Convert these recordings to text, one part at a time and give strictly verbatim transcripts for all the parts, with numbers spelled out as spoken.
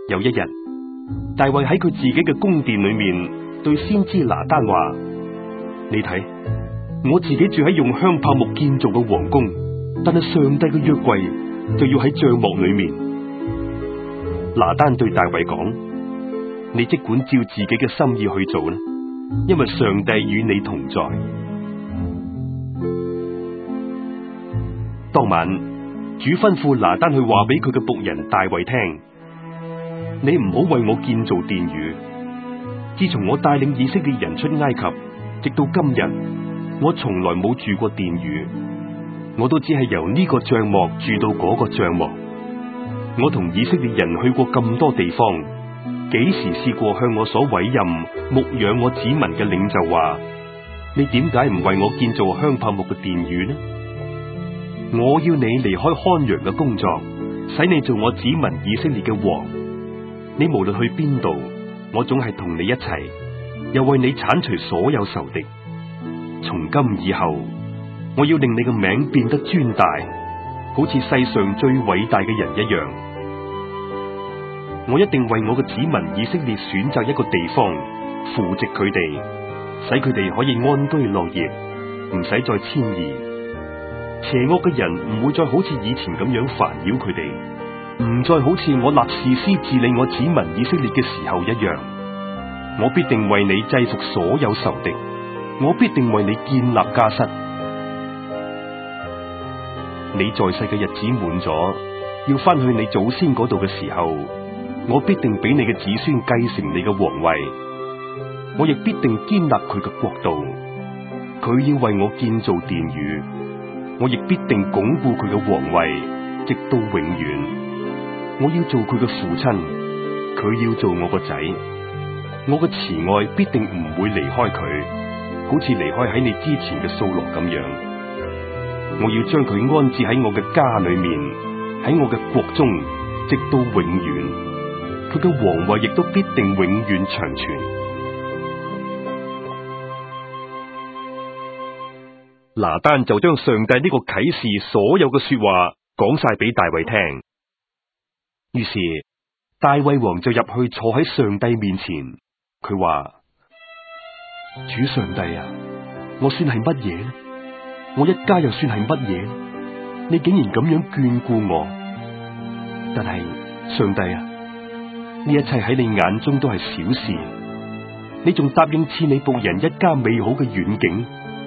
有一日，大衛喺佢自己嘅宮殿裏面對先知拿單話：你睇，我自己住喺用香柏木建造嘅皇宮，但係上帝嘅約櫃就要喺帳幕裏面。拿單對大衛講：你即管照自己嘅心意去做啦，因為上帝與你同在。當晚，主吩咐拿單去話俾佢嘅僕人大衛聽：你唔好為我建造殿宇。自從我帶領以色列人出埃及，直到今日，我從來冇住過殿宇，我都只係由呢個帳幕住到嗰個帳幕。我同以色列人去過咁多地方，幾時試過向我所委任牧養我子民嘅領袖話：你點解唔為我建造香柏木嘅殿宇呢？我要你離開看羊嘅工作，使你做我子民以色列嘅王。你無論去邊度，我總係同你一齊，又為你鏟除所有仇敵。從今以後，我要令你嘅名變得尊大，好似世上最偉大嘅人一樣。我一定為我嘅子民以色列選擇一個地方，扶植佢哋，使佢哋可以安居樂業，唔使再遷移。邪惡嘅人唔會再好似以前咁樣煩擾佢哋，唔再好似我立士師治理我子民以色列嘅時候一樣。我必定為你制服所有仇敵，我必定為你建立家室。你在世嘅日子滿咗，要翻去你祖先嗰度嘅時候，我必定俾你嘅子孫繼承你嘅皇位，我亦必定堅立佢嘅國度。佢要為我建造殿宇，我亦必定鞏固佢嘅皇位，直到永遠。我要做佢嘅父親，佢要做我個仔。我嘅慈愛必定唔會離開佢，好似離開喺你之前嘅掃羅咁樣。我要將佢安置喺我嘅家裏面，喺我嘅國中，直到永遠。佢嘅皇位亦都必定永遠長存。拿單就將上帝呢個啟示所有嘅說話講晒俾大衛聽。於是大衛王就入去坐喺上帝面前，佢話：主上帝啊，我算係乜嘢呢？我一家又算係乜嘢呢？你竟然咁樣眷顧我。但係上帝啊，呢一切喺你眼中都係小事，你仲答應賜你僕人一家美好嘅遠景。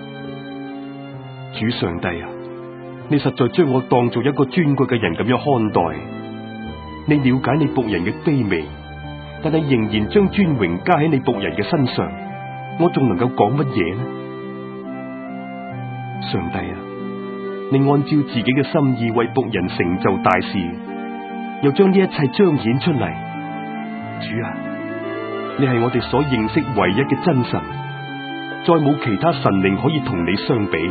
主上帝啊，你實在將我當做一個尊貴嘅人咁樣看待。你了解你僕人嘅卑微，但係仍然將尊榮加喺你僕人嘅身上，我仲能夠講乜嘢呢？上帝啊，你按照自己嘅心意為僕人成就大事，又將呢一切彰顯出嚟。主啊，你係我哋所認識唯一嘅真神，再冇其他神靈可以同你相比。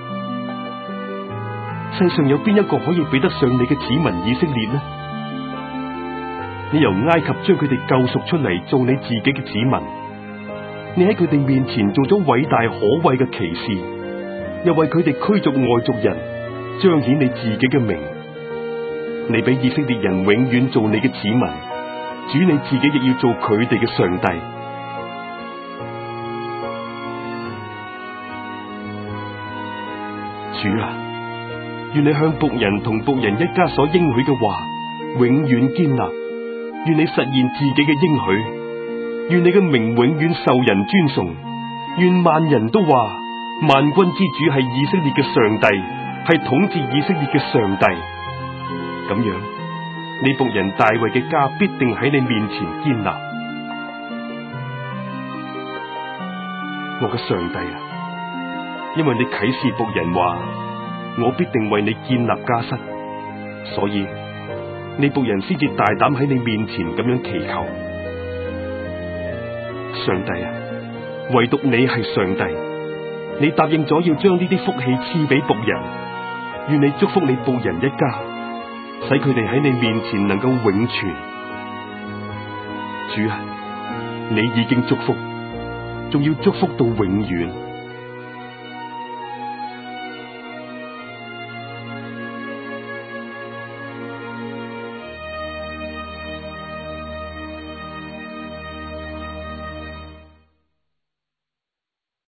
世上有邊一個可以比得上你嘅子民以色列呢？你由埃及將佢哋救贖出嚟，做你自己嘅子民。你喺佢哋面前做咗偉大可畏嘅奇事，又為佢哋驅逐外族人，彰顯你自己嘅名。你俾以色列人永遠做你嘅子民，主你自己亦要做佢哋嘅上帝。主啊，願你向僕人同僕人一家所應許嘅話永遠堅立，願你實現自己嘅應許，願你嘅名永遠受人尊崇，願萬人都話萬軍之主係以色列嘅上帝，係統治以色列嘅上帝。咁樣，你僕人大衛嘅家必定喺你面前堅立。我嘅上帝啊，因為你啟示僕人話，我必定為你建立家室，所以你僕人先至大膽喺你面前咁樣祈求。上帝啊，唯獨你係上帝，你答應咗要將呢啲福氣賜俾僕人，願你祝福你僕人一家，使佢哋喺你面前能夠永存。主啊，你已經祝福，仲要祝福到永遠。